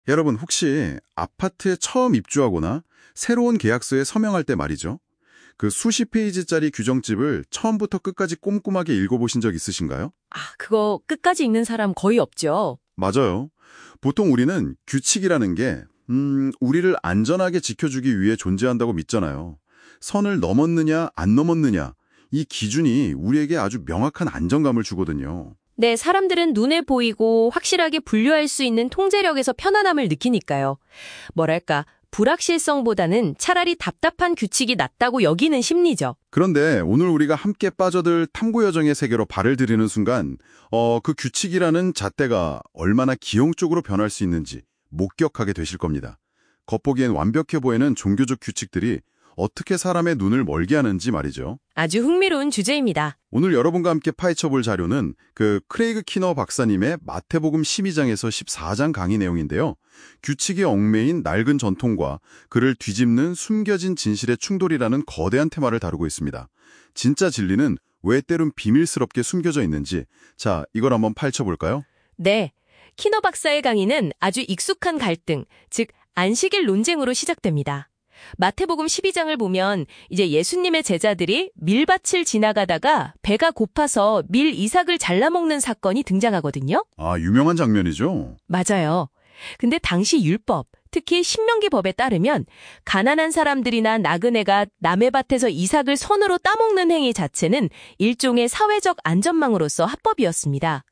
여러분 혹시 아파트에 처음 입주하거나 새로운 계약서에 서명할 때 말이죠. 그 수십 페이지짜리 규정집을 처음부터 끝까지 꼼꼼하게 읽어보신 적 있으신가요? 아, 그거 끝까지 읽는 사람 거의 없죠. 맞아요. 보통 우리는 규칙이라는 게 우리를 안전하게 지켜주기 위해 존재한다고 믿잖아요. 선을 넘었느냐 안 넘었느냐 이 기준이 우리에게 아주 명확한 안정감을 주거든요. 네, 사람들은 눈에 보이고 확실하게 분류할 수 있는 통제력에서 편안함을 느끼니까요. 뭐랄까, 불확실성보다는 차라리 답답한 규칙이 낫다고 여기는 심리죠. 그런데 오늘 우리가 함께 빠져들 탐구여정의 세계로 발을 들이는 순간 그 규칙이라는 잣대가 얼마나 기형적으로 변할 수 있는지 목격하게 되실 겁니다. 겉보기엔 완벽해 보이는 종교적 규칙들이 어떻게 사람의 눈을 멀게 하는지 말이죠. 아주 흥미로운 주제입니다. 오늘 여러분과 함께 파헤쳐볼 자료는 그 크레이그 키너 박사님의 마태복음 12장에서 14장 강의 내용인데요. 규칙에 얽매인 낡은 전통과 그를 뒤집는 숨겨진 진실의 충돌이라는 거대한 테마를 다루고 있습니다. 진짜 진리는 왜 때론 비밀스럽게 숨겨져 있는지, 자, 이걸 한번 파헤쳐볼까요? 네, 키너 박사의 강의는 아주 익숙한 갈등, 즉 안식일 논쟁으로 시작됩니다. 마태복음 12장을 보면 이제 예수님의 제자들이 밀밭을 지나가다가 배가 고파서 밀 이삭을 잘라먹는 사건이 등장하거든요. 아, 유명한 장면이죠. 맞아요. 근데 당시 율법, 특히 신명기법에 따르면 가난한 사람들이나 나그네가 남의 밭에서 이삭을 손으로 따먹는 행위 자체는 일종의 사회적 안전망으로서 합법이었습니다.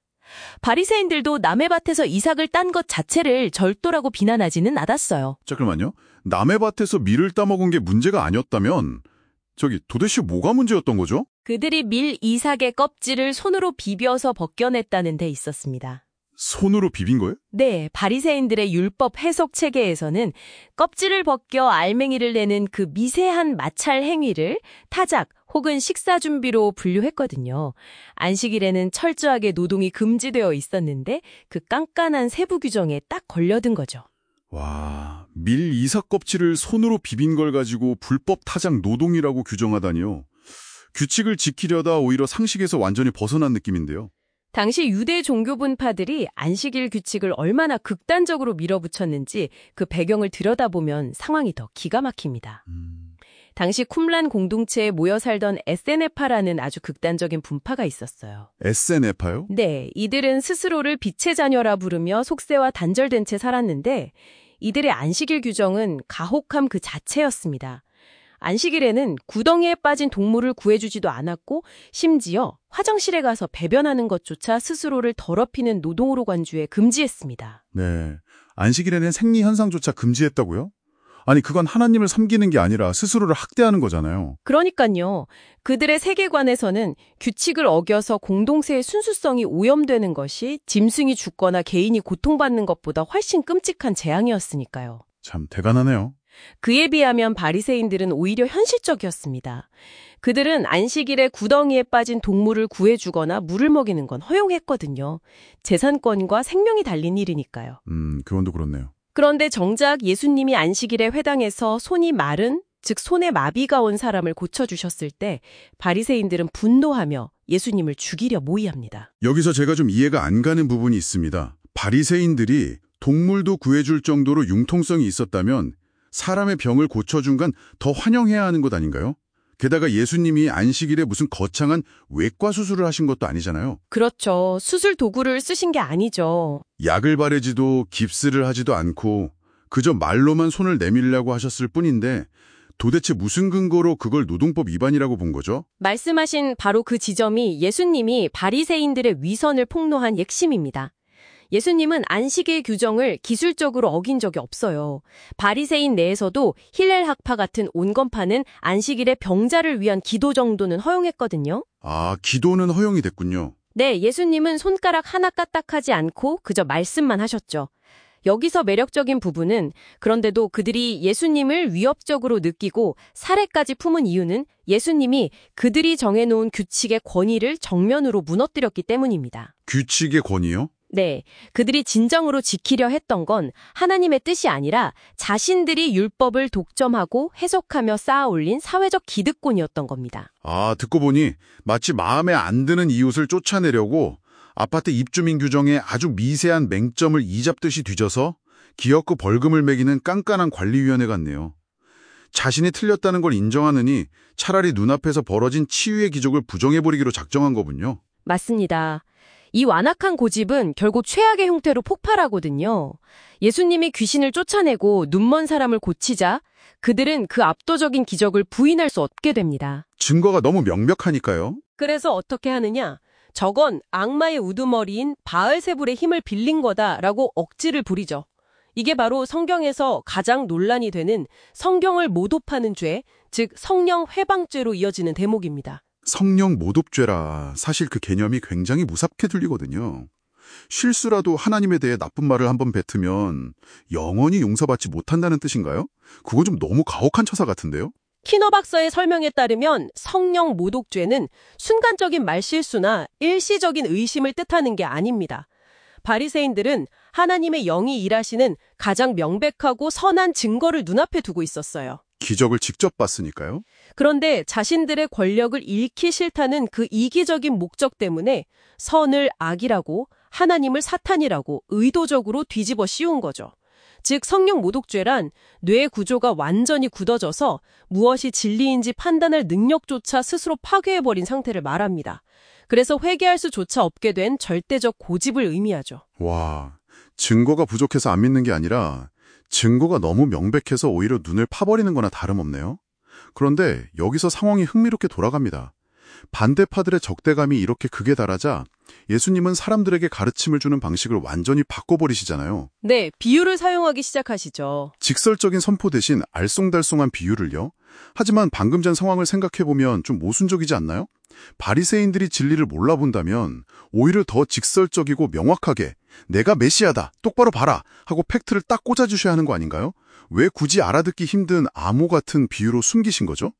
바리새인들도 남의 밭에서 이삭을 딴 것 자체를 절도라고 비난하지는 않았어요. 잠깐만요. 남의 밭에서 밀을 따먹은 게 문제가 아니었다면 도대체 뭐가 문제였던 거죠? 그들이 밀 이삭의 껍질을 손으로 비벼서 벗겨냈다는 데 있었습니다. 손으로 비빈 거예요? 네, 바리새인들의 율법 해석 체계에서는 껍질을 벗겨 알맹이를 내는 그 미세한 마찰 행위를 타작 혹은 식사 준비로 분류했거든요. 안식일에는 철저하게 노동이 금지되어 있었는데 그 깐깐한 세부 규정에 딱 걸려든 거죠. 와, 밀 이삭 껍질을 손으로 비빈 걸 가지고 불법 타작 노동이라고 규정하다니요. 규칙을 지키려다 오히려 상식에서 완전히 벗어난 느낌인데요. 당시 유대 종교분파들이 안식일 규칙을 얼마나 극단적으로 밀어붙였는지 그 배경을 들여다보면 상황이 더 기가 막힙니다. 당시 쿰란 공동체에 모여 살던 에세네파라는 아주 극단적인 분파가 있었어요. 에세네파요? 네, 이들은 스스로를 빛의 자녀라 부르며 속세와 단절된 채 살았는데 이들의 안식일 규정은 가혹함 그 자체였습니다. 안식일에는 구덩이에 빠진 동물을 구해주지도 않았고 심지어 화장실에 가서 배변하는 것조차 스스로를 더럽히는 노동으로 간주해 금지했습니다. 네, 안식일에는 생리 현상조차 금지했다고요? 아니, 그건 하나님을 섬기는 게 아니라 스스로를 학대하는 거잖아요. 그러니까요. 그들의 세계관에서는 규칙을 어겨서 공동체의 순수성이 오염되는 것이 짐승이 죽거나 개인이 고통받는 것보다 훨씬 끔찍한 재앙이었으니까요. 참 대단하네요. 그에 비하면 바리새인들은 오히려 현실적이었습니다. 그들은 안식일에 구덩이에 빠진 동물을 구해주거나 물을 먹이는 건 허용했거든요. 재산권과 생명이 달린 일이니까요. 그건도 그렇네요. 그런데 정작 예수님이 안식일에 회당에서 손이 마른, 즉 손에 마비가 온 사람을 고쳐주셨을 때 바리새인들은 분노하며 예수님을 죽이려 모의합니다. 여기서 제가 좀 이해가 안 가는 부분이 있습니다. 바리새인들이 동물도 구해줄 정도로 융통성이 있었다면 사람의 병을 고쳐준 건 더 환영해야 하는 것 아닌가요? 게다가 예수님이 안식일에 무슨 거창한 외과 수술을 하신 것도 아니잖아요. 그렇죠. 수술 도구를 쓰신 게 아니죠. 약을 바르지도 깁스를 하지도 않고 그저 말로만 손을 내밀려고 하셨을 뿐인데 도대체 무슨 근거로 그걸 노동법 위반이라고 본 거죠? 말씀하신 바로 그 지점이 예수님이 바리새인들의 위선을 폭로한 핵심입니다. 예수님은 안식일 규정을 기술적으로 어긴 적이 없어요. 바리새인 내에서도 힐렐 학파 같은 온건파는 안식일에 병자를 위한 기도 정도는 허용했거든요. 아, 기도는 허용이 됐군요. 네, 예수님은 손가락 하나 까딱하지 않고 그저 말씀만 하셨죠. 여기서 매력적인 부분은 그런데도 그들이 예수님을 위협적으로 느끼고 살해까지 품은 이유는 예수님이 그들이 정해놓은 규칙의 권위를 정면으로 무너뜨렸기 때문입니다. 규칙의 권위요? 네, 그들이 진정으로 지키려 했던 건 하나님의 뜻이 아니라 자신들이 율법을 독점하고 해석하며 쌓아올린 사회적 기득권이었던 겁니다. 아, 듣고 보니 마치 마음에 안 드는 이웃을 쫓아내려고 아파트 입주민 규정에 아주 미세한 맹점을 이잡듯이 뒤져서 기업고 벌금을 매기는 깐깐한 관리위원회 같네요. 자신이 틀렸다는 걸 인정하느니 차라리 눈앞에서 벌어진 치유의 기적을 부정해버리기로 작정한 거군요. 맞습니다. 이 완악한 고집은 결국 최악의 형태로 폭발하거든요. 예수님이 귀신을 쫓아내고 눈먼 사람을 고치자 그들은 그 압도적인 기적을 부인할 수 없게 됩니다. 증거가 너무 명백하니까요. 그래서 어떻게 하느냐? 저건 악마의 우두머리인 바알세불의 힘을 빌린 거다라고 억지를 부리죠. 이게 바로 성경에서 가장 논란이 되는 성경을 모독하는 죄, 즉 성령 회방죄로 이어지는 대목입니다. 성령 모독죄라 사실 그 개념이 굉장히 무섭게 들리거든요. 실수라도 하나님에 대해 나쁜 말을 한번 뱉으면 영원히 용서받지 못한다는 뜻인가요? 그거 좀 너무 가혹한 처사 같은데요? 키너 박사의 설명에 따르면 성령 모독죄는 순간적인 말실수나 일시적인 의심을 뜻하는 게 아닙니다. 바리새인들은 하나님의 영이 일하시는 가장 명백하고 선한 증거를 눈앞에 두고 있었어요. 기적을 직접 봤으니까요. 그런데 자신들의 권력을 잃기 싫다는 그 이기적인 목적 때문에 선을 악이라고 하나님을 사탄이라고 의도적으로 뒤집어 씌운 거죠. 즉 성령 모독죄란 뇌 구조가 완전히 굳어져서 무엇이 진리인지 판단할 능력조차 스스로 파괴해버린 상태를 말합니다. 그래서 회개할 수조차 없게 된 절대적 고집을 의미하죠. 와, 증거가 부족해서 안 믿는 게 아니라 증거가 너무 명백해서 오히려 눈을 파버리는 거나 다름없네요. 그런데 여기서 상황이 흥미롭게 돌아갑니다. 반대파들의 적대감이 이렇게 극에 달하자 예수님은 사람들에게 가르침을 주는 방식을 완전히 바꿔버리시잖아요. 네, 비유를 사용하기 시작하시죠. 직설적인 선포 대신 알쏭달쏭한 비유를요. 하지만 방금 전 상황을 생각해보면 좀 모순적이지 않나요? 바리새인들이 진리를 몰라본다면 오히려 더 직설적이고 명확하게 내가 메시아다, 똑바로 봐라 하고 팩트를 딱 꽂아주셔야 하는 거 아닌가요? 왜 굳이 알아듣기 힘든 암호 같은 비유로 숨기신 거죠?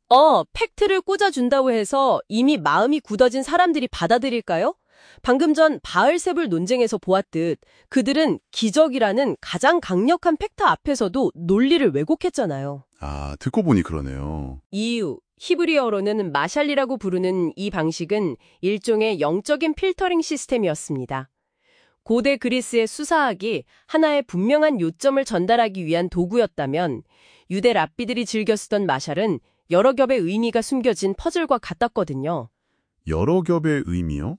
팩트를 꽂아준다고 해서 이미 마음이 굳어진 사람들이 받아들일까요? 방금 전 바알세불 논쟁에서 보았듯 그들은 기적이라는 가장 강력한 팩트 앞에서도 논리를 왜곡했잖아요. 아, 듣고 보니 그러네요. 이유, 히브리어로는 마샬리라고 부르는 이 방식은 일종의 영적인 필터링 시스템이었습니다. 고대 그리스의 수사학이 하나의 분명한 요점을 전달하기 위한 도구였다면 유대 랍비들이 즐겨 쓰던 마샬은 여러 겹의 의미가 숨겨진 퍼즐과 같았거든요. 여러 겹의 의미요?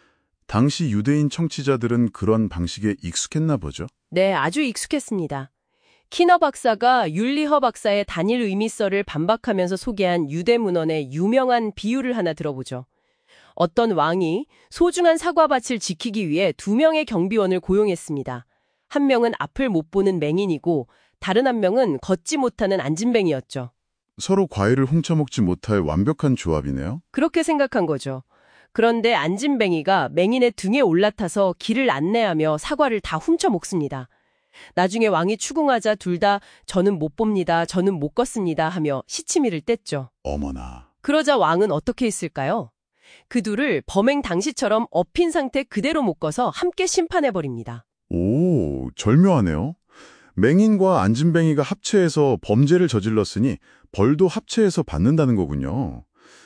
당시 유대인 청취자들은 그런 방식에 익숙했나 보죠? 네, 아주 익숙했습니다. 키너 박사가 율리허 박사의 단일 의미서를 반박하면서 소개한 유대 문헌의 유명한 비유를 하나 들어보죠. 어떤 왕이 소중한 사과밭을 지키기 위해 2명의 경비원을 고용했습니다. 한 명은 앞을 못 보는 맹인이고 다른 한 명은 걷지 못하는 안진뱅이였죠. 서로 과일을 훔쳐먹지 못할 완벽한 조합이네요. 그렇게 생각한 거죠. 그런데 안진뱅이가 맹인의 등에 올라타서 길을 안내하며 사과를 다 훔쳐 먹습니다. 나중에 왕이 추궁하자 둘 다 저는 못 봅니다, 저는 못 걷습니다 하며 시치미를 뗐죠. 어머나. 그러자 왕은 어떻게 했을까요? 그 둘을 범행 당시처럼 엎인 상태 그대로 묶어서 함께 심판해버립니다. 오, 절묘하네요. 맹인과 안진뱅이가 합체해서 범죄를 저질렀으니 벌도 합체해서 받는다는 거군요.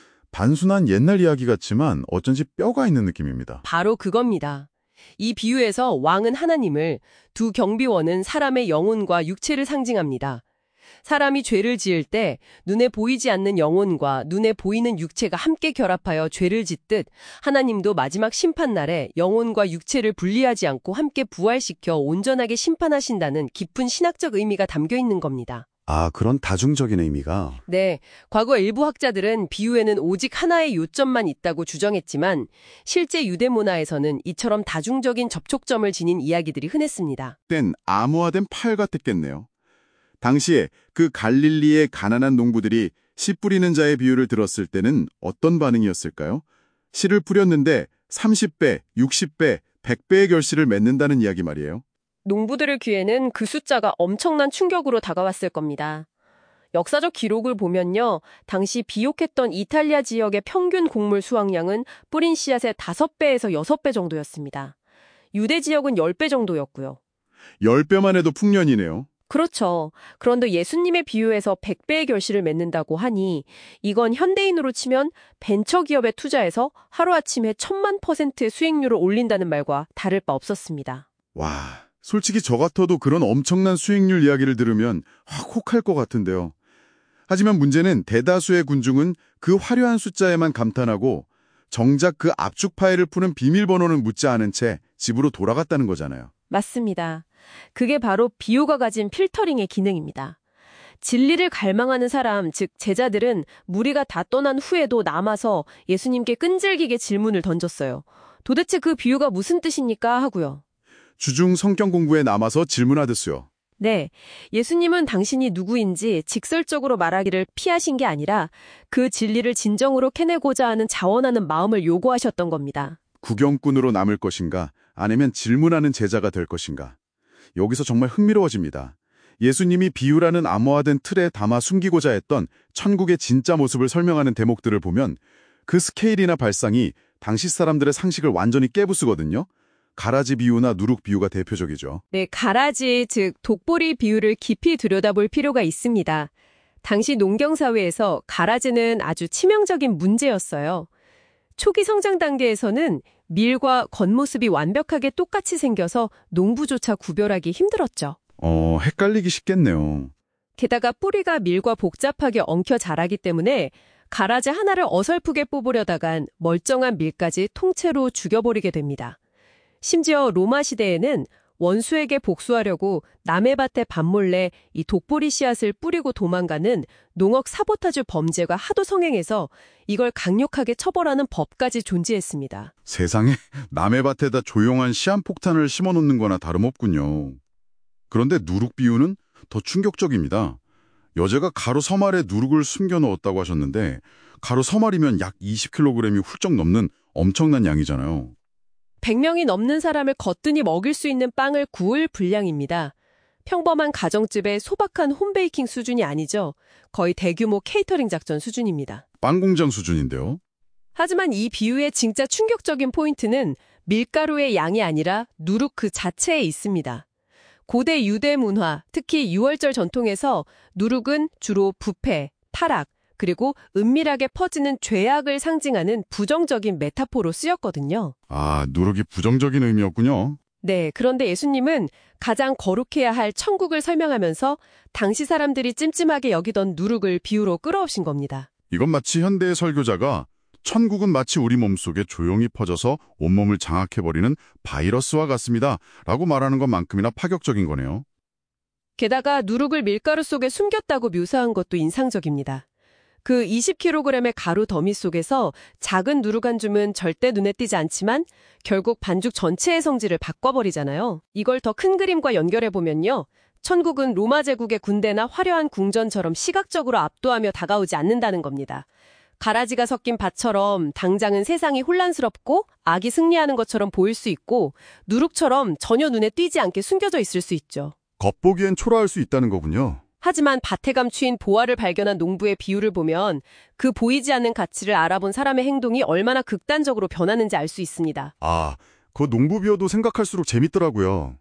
단순한 옛날 이야기 같지만 어쩐지 뼈가 있는 느낌입니다. 바로 그겁니다. 이 비유에서 왕은 하나님을, 두 경비원은 사람의 영혼과 육체를 상징합니다. 사람이 죄를 지을 때 눈에 보이지 않는 영혼과 눈에 보이는 육체가 함께 결합하여 죄를 짓듯 하나님도 마지막 심판날에 영혼과 육체를 분리하지 않고 함께 부활시켜 온전하게 심판하신다는 깊은 신학적 의미가 담겨 있는 겁니다. 아, 그런 다중적인 의미가. 네, 과거 일부 학자들은 비유에는 오직 하나의 요점만 있다고 주장했지만 실제 유대 문화에서는 이처럼 다중적인 접촉점을 지닌 이야기들이 흔했습니다. 땐 암호화된 팔 같았겠네요. 당시에 그 갈릴리의 가난한 농부들이 씨 뿌리는 자의 비유를 들었을 때는 어떤 반응이었을까요? 씨를 뿌렸는데 30배, 60배, 100배의 결실을 맺는다는 이야기 말이에요. 농부들의 귀에는 그 숫자가 엄청난 충격으로 다가왔을 겁니다. 역사적 기록을 보면요. 당시 비옥했던 이탈리아 지역의 평균 곡물 수확량은 뿌린 씨앗의 5배에서 6배 정도였습니다. 유대 지역은 10배 정도였고요. 10배만 해도 풍년이네요. 그렇죠. 그런데 예수님의 비유에서 100배의 결실을 맺는다고 하니 이건 현대인으로 치면 벤처기업에 투자해서 하루아침에 1000만%의 수익률을 올린다는 말과 다를 바 없었습니다. 와, 솔직히 저 같아도 그런 엄청난 수익률 이야기를 들으면 확 혹할 것 같은데요. 하지만 문제는 대다수의 군중은 그 화려한 숫자에만 감탄하고 정작 그 압축 파일을 푸는 비밀번호는 묻지 않은 채 집으로 돌아갔다는 거잖아요. 맞습니다. 그게 바로 비유가 가진 필터링의 기능입니다. 진리를 갈망하는 사람, 즉 제자들은 무리가 다 떠난 후에도 남아서 예수님께 끈질기게 질문을 던졌어요. 도대체 그 비유가 무슨 뜻입니까? 하고요. 주중 성경 공부에 남아서 질문하듯이요. 네, 예수님은 당신이 누구인지 직설적으로 말하기를 피하신 게 아니라 그 진리를 진정으로 캐내고자 하는 자원하는 마음을 요구하셨던 겁니다. 구경꾼으로 남을 것인가 아니면 질문하는 제자가 될 것인가. 여기서 정말 흥미로워집니다. 예수님이 비유라는 암호화된 틀에 담아 숨기고자 했던 천국의 진짜 모습을 설명하는 대목들을 보면 그 스케일이나 발상이 당시 사람들의 상식을 완전히 깨부수거든요. 가라지 비유나 누룩 비유가 대표적이죠. 네, 가라지, 즉 독보리 비유를 깊이 들여다볼 필요가 있습니다. 당시 농경사회에서 가라지는 아주 치명적인 문제였어요. 초기 성장 단계에서는 밀과 겉모습이 완벽하게 똑같이 생겨서 농부조차 구별하기 힘들었죠. 헷갈리기 쉽겠네요. 게다가 뿌리가 밀과 복잡하게 엉켜 자라기 때문에 가라지 하나를 어설프게 뽑으려다간 멀쩡한 밀까지 통째로 죽여버리게 됩니다. 심지어 로마 시대에는 원수에게 복수하려고 남의 밭에 밤몰래 이 독보리 씨앗을 뿌리고 도망가는 농업 사보타주 범죄가 하도 성행해서 이걸 강력하게 처벌하는 법까지 존재했습니다. 세상에 남의 밭에다 조용한 시한폭탄을 심어놓는 거나 다름없군요. 그런데 누룩 비유는 더 충격적입니다. 여자가 가루 서말에 누룩을 숨겨놓았다고 하셨는데 가루 서말이면 약 20kg이 훌쩍 넘는 엄청난 양이잖아요. 100명이 넘는 사람을 거뜬히 먹일 수 있는 빵을 구울 분량입니다. 평범한 가정집의 소박한 홈베이킹 수준이 아니죠. 거의 대규모 케이터링 작전 수준입니다. 빵 공장 수준인데요. 하지만 이 비유의 진짜 충격적인 포인트는 밀가루의 양이 아니라 누룩 그 자체에 있습니다. 고대 유대 문화, 특히 유월절 전통에서 누룩은 주로 부패, 타락, 그리고 은밀하게 퍼지는 죄악을 상징하는 부정적인 메타포로 쓰였거든요. 아, 누룩이 부정적인 의미였군요. 네, 그런데 예수님은 가장 거룩해야 할 천국을 설명하면서 당시 사람들이 찜찜하게 여기던 누룩을 비유로 끌어오신 겁니다. 이건 마치 현대의 설교자가 천국은 마치 우리 몸속에 조용히 퍼져서 온몸을 장악해버리는 바이러스와 같습니다. 라고 말하는 것만큼이나 파격적인 거네요. 게다가 누룩을 밀가루 속에 숨겼다고 묘사한 것도 인상적입니다. 그 20kg의 가루 더미 속에서 작은 누룩 한 줌은 절대 눈에 띄지 않지만 결국 반죽 전체의 성질을 바꿔버리잖아요. 이걸 더 큰 그림과 연결해보면요. 천국은 로마 제국의 군대나 화려한 궁전처럼 시각적으로 압도하며 다가오지 않는다는 겁니다. 가라지가 섞인 밭처럼 당장은 세상이 혼란스럽고 악이 승리하는 것처럼 보일 수 있고 누룩처럼 전혀 눈에 띄지 않게 숨겨져 있을 수 있죠. 겉보기엔 초라할 수 있다는 거군요. 하지만 밭에 감추인 보화를 발견한 농부의 비유를 보면 그 보이지 않는 가치를 알아본 사람의 행동이 얼마나 극단적으로 변하는지 알 수 있습니다. 아, 그 농부 비유도 생각할수록 재밌더라고요.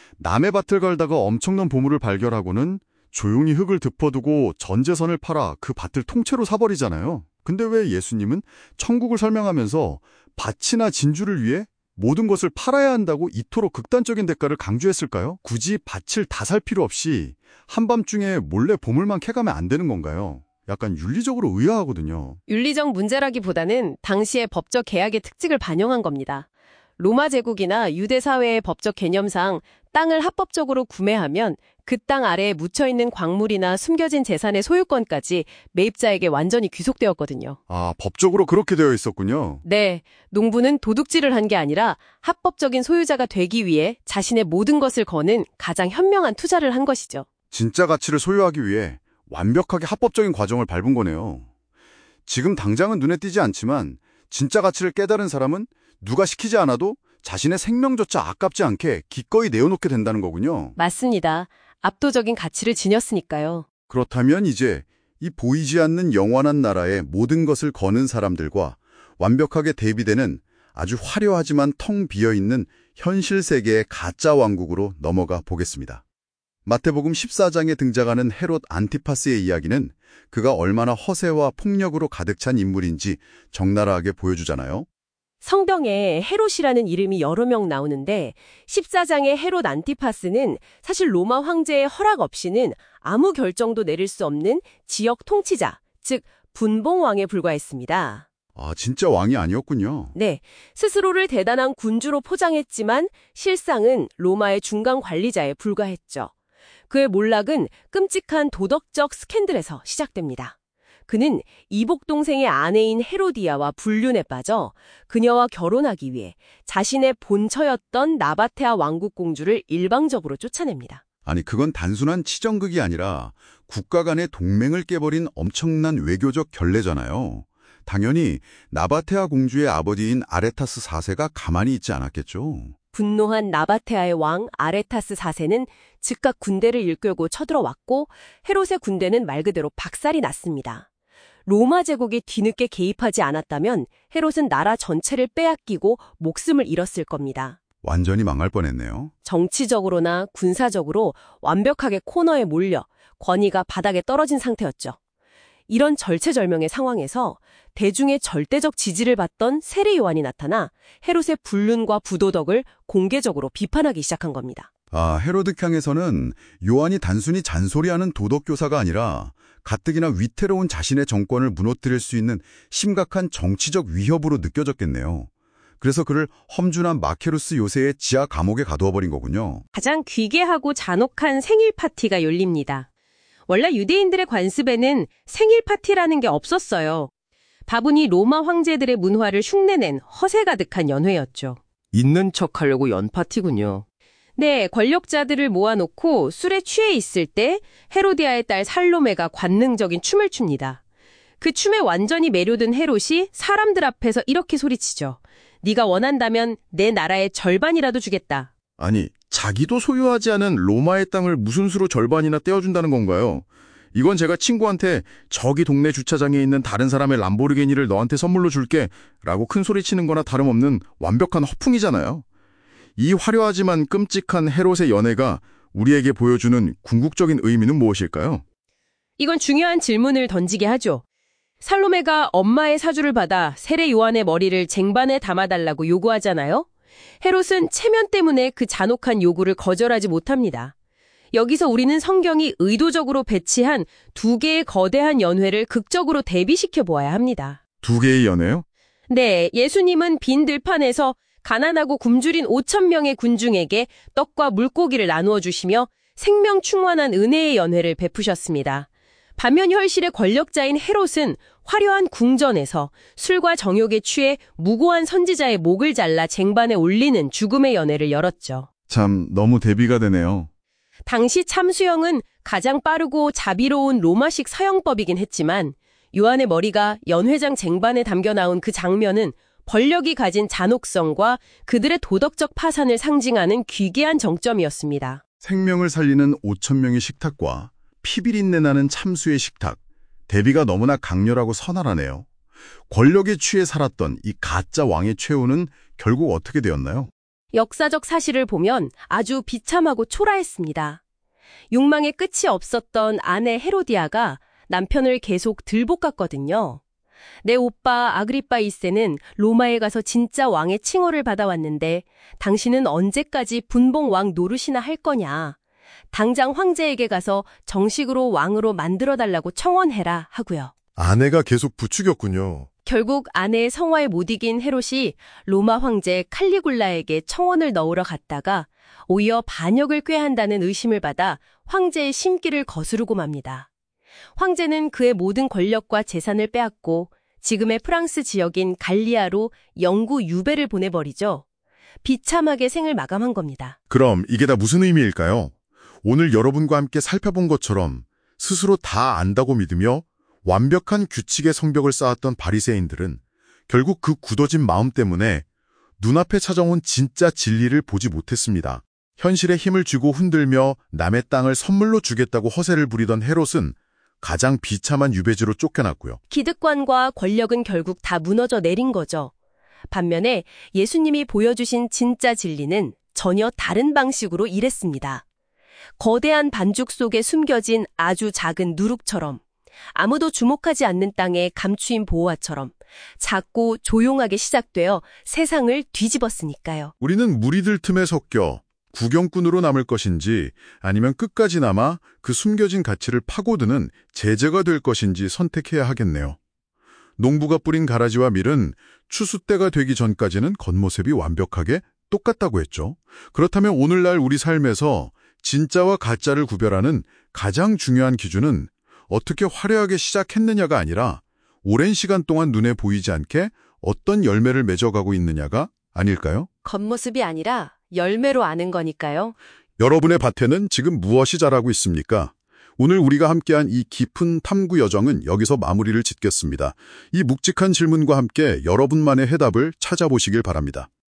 남의 밭을 갈다가 엄청난 보물을 발견하고는 조용히 흙을 덮어두고 전재산을 팔아 그 밭을 통째로 사버리잖아요. 근데 왜 예수님은 천국을 설명하면서 밭이나 진주를 위해 모든 것을 팔아야 한다고 이토록 극단적인 대가를 강조했을까요? 굳이 밭을 다 살 필요 없이 한밤중에 몰래 보물만 캐가면 안 되는 건가요? 약간 윤리적으로 의아하거든요. 윤리적 문제라기보다는 당시의 법적 계약의 특징을 반영한 겁니다. 로마 제국이나 유대 사회의 법적 개념상 땅을 합법적으로 구매하면 그 땅 아래에 묻혀있는 광물이나 숨겨진 재산의 소유권까지 매입자에게 완전히 귀속되었거든요. 아, 법적으로 그렇게 되어 있었군요. 네, 농부는 도둑질을 한 게 아니라 합법적인 소유자가 되기 위해 자신의 모든 것을 거는 가장 현명한 투자를 한 것이죠. 진짜 가치를 소유하기 위해 완벽하게 합법적인 과정을 밟은 거네요. 지금 당장은 눈에 띄지 않지만 진짜 가치를 깨달은 사람은 누가 시키지 않아도 자신의 생명조차 아깝지 않게 기꺼이 내어놓게 된다는 거군요. 맞습니다. 압도적인 가치를 지녔으니까요. 그렇다면 이제 이 보이지 않는 영원한 나라의 모든 것을 거는 사람들과 완벽하게 대비되는 아주 화려하지만 텅 비어있는 현실 세계의 가짜 왕국으로 넘어가 보겠습니다. 마태복음 14장에 등장하는 헤롯 안티파스의 이야기는 그가 얼마나 허세와 폭력으로 가득 찬 인물인지 적나라하게 보여주잖아요. 성경에 헤롯이라는 이름이 여러 명 나오는데 14장의 헤롯 안티파스는 사실 로마 황제의 허락 없이는 아무 결정도 내릴 수 없는 지역 통치자, 즉 분봉왕에 불과했습니다. 아, 진짜 왕이 아니었군요. 네, 스스로를 대단한 군주로 포장했지만 실상은 로마의 중간 관리자에 불과했죠. 그의 몰락은 끔찍한 도덕적 스캔들에서 시작됩니다. 그는 이복 동생의 아내인 헤로디아와 불륜에 빠져 그녀와 결혼하기 위해 자신의 본처였던 나바테아 왕국 공주를 일방적으로 쫓아냅니다. 아니, 그건 단순한 치정극이 아니라 국가 간의 동맹을 깨버린 엄청난 외교적 결례잖아요. 당연히 나바테아 공주의 아버지인 아레타스 4세가 가만히 있지 않았겠죠. 분노한 나바테아의 왕 아레타스 4세는 즉각 군대를 일끌고 쳐들어왔고 헤롯의 군대는 말 그대로 박살이 났습니다. 로마 제국이 뒤늦게 개입하지 않았다면 헤롯은 나라 전체를 빼앗기고 목숨을 잃었을 겁니다. 완전히 망할 뻔했네요. 정치적으로나 군사적으로 완벽하게 코너에 몰려 권위가 바닥에 떨어진 상태였죠. 이런 절체절명의 상황에서 대중의 절대적 지지를 받던 세례 요한이 나타나 헤롯의 불륜과 부도덕을 공개적으로 비판하기 시작한 겁니다. 아, 헤로드 향에서는 요한이 단순히 잔소리하는 도덕교사가 아니라 가뜩이나 위태로운 자신의 정권을 무너뜨릴 수 있는 심각한 정치적 위협으로 느껴졌겠네요. 그래서 그를 험준한 마케루스 요새의 지하 감옥에 가두어버린 거군요. 가장 귀괴하고 잔혹한 생일 파티가 열립니다. 원래 유대인들의 관습에는 생일 파티라는 게 없었어요. 바구니 로마 황제들의 문화를 흉내낸 허세 가득한 연회였죠. 있는 척하려고 연 파티군요. 네, 권력자들을 모아놓고 술에 취해 있을 때 헤로디아의 딸 살로메가 관능적인 춤을 춥니다. 그 춤에 완전히 매료된 헤롯이 사람들 앞에서 이렇게 소리치죠. 네가 원한다면 내 나라의 절반이라도 주겠다. 아니, 자기도 소유하지 않은 로마의 땅을 무슨 수로 절반이나 떼어준다는 건가요? 이건 제가 친구한테 저기 동네 주차장에 있는 다른 사람의 람보르기니를 너한테 선물로 줄게 라고 큰 소리치는 거나 다름없는 완벽한 허풍이잖아요. 이 화려하지만 끔찍한 헤롯의 연애가 우리에게 보여주는 궁극적인 의미는 무엇일까요? 이건 중요한 질문을 던지게 하죠. 살로메가 엄마의 사주를 받아 세례 요한의 머리를 쟁반에 담아달라고 요구하잖아요. 헤롯은 체면 때문에 그 잔혹한 요구를 거절하지 못합니다. 여기서 우리는 성경이 의도적으로 배치한 두 개의 거대한 연회를 극적으로 대비시켜 보아야 합니다. 두 개의 연애요? 네, 예수님은 빈 들판에서 가난하고 굶주린 5,000명의 군중에게 떡과 물고기를 나누어 주시며 생명 충만한 은혜의 연회를 베푸셨습니다. 반면 현실의 권력자인 헤롯은 화려한 궁전에서 술과 정욕에 취해 무고한 선지자의 목을 잘라 쟁반에 올리는 죽음의 연회를 열었죠. 참 너무 대비가 되네요. 당시 참수형은 가장 빠르고 자비로운 로마식 사형법이긴 했지만 요한의 머리가 연회장 쟁반에 담겨 나온 그 장면은 권력이 가진 잔혹성과 그들의 도덕적 파산을 상징하는 귀괴한 정점이었습니다. 생명을 살리는 5,000명의 식탁과 피비린내 나는 참수의 식탁. 대비가 너무나 강렬하고 선활하네요. 권력에 취해 살았던 이 가짜 왕의 최후는 결국 어떻게 되었나요? 역사적 사실을 보면 아주 비참하고 초라했습니다. 욕망의 끝이 없었던 아내 헤로디아가 남편을 계속 들볶았거든요. 내 오빠 아그리빠 2세는 로마에 가서 진짜 왕의 칭호를 받아왔는데 당신은 언제까지 분봉 왕 노릇이나 할 거냐. 당장 황제에게 가서 정식으로 왕으로 만들어달라고 청원해라 하고요. 아내가 계속 부추겼군요. 결국 아내의 성화에 못 이긴 헤롯이 로마 황제 칼리굴라에게 청원을 넣으러 갔다가 오히려 반역을 꾀한다는 의심을 받아 황제의 심기를 거스르고 맙니다. 황제는 그의 모든 권력과 재산을 빼앗고 지금의 프랑스 지역인 갈리아로 영구 유배를 보내버리죠. 비참하게 생을 마감한 겁니다. 그럼 이게 다 무슨 의미일까요? 오늘 여러분과 함께 살펴본 것처럼 스스로 다 안다고 믿으며 완벽한 규칙의 성벽을 쌓았던 바리새인들은 결국 그 굳어진 마음 때문에 눈앞에 찾아온 진짜 진리를 보지 못했습니다. 현실에 힘을 쥐고 흔들며 남의 땅을 선물로 주겠다고 허세를 부리던 헤롯은 가장 비참한 유배지로 쫓겨났고요. 기득권과 권력은 결국 다 무너져 내린 거죠. 반면에 예수님이 보여주신 진짜 진리는 전혀 다른 방식으로 일했습니다. 거대한 반죽 속에 숨겨진 아주 작은 누룩처럼 아무도 주목하지 않는 땅의 감추인 보호화처럼 작고 조용하게 시작되어 세상을 뒤집었으니까요. 우리는 무리들 틈에 섞여 구경꾼으로 남을 것인지 아니면 끝까지 남아 그 숨겨진 가치를 파고드는 제재가 될 것인지 선택해야 하겠네요. 농부가 뿌린 가라지와 밀은 추수 때가 되기 전까지는 겉모습이 완벽하게 똑같다고 했죠. 그렇다면 오늘날 우리 삶에서 진짜와 가짜를 구별하는 가장 중요한 기준은 어떻게 화려하게 시작했느냐가 아니라 오랜 시간 동안 눈에 보이지 않게 어떤 열매를 맺어가고 있느냐가 아닐까요? 겉모습이 아니라 열매로 아는 거니까요. 여러분의 밭에는 지금 무엇이 자라고 있습니까? 오늘 우리가 함께한 이 깊은 탐구 여정은 여기서 마무리를 짓겠습니다. 이 묵직한 질문과 함께 여러분만의 해답을 찾아보시길 바랍니다.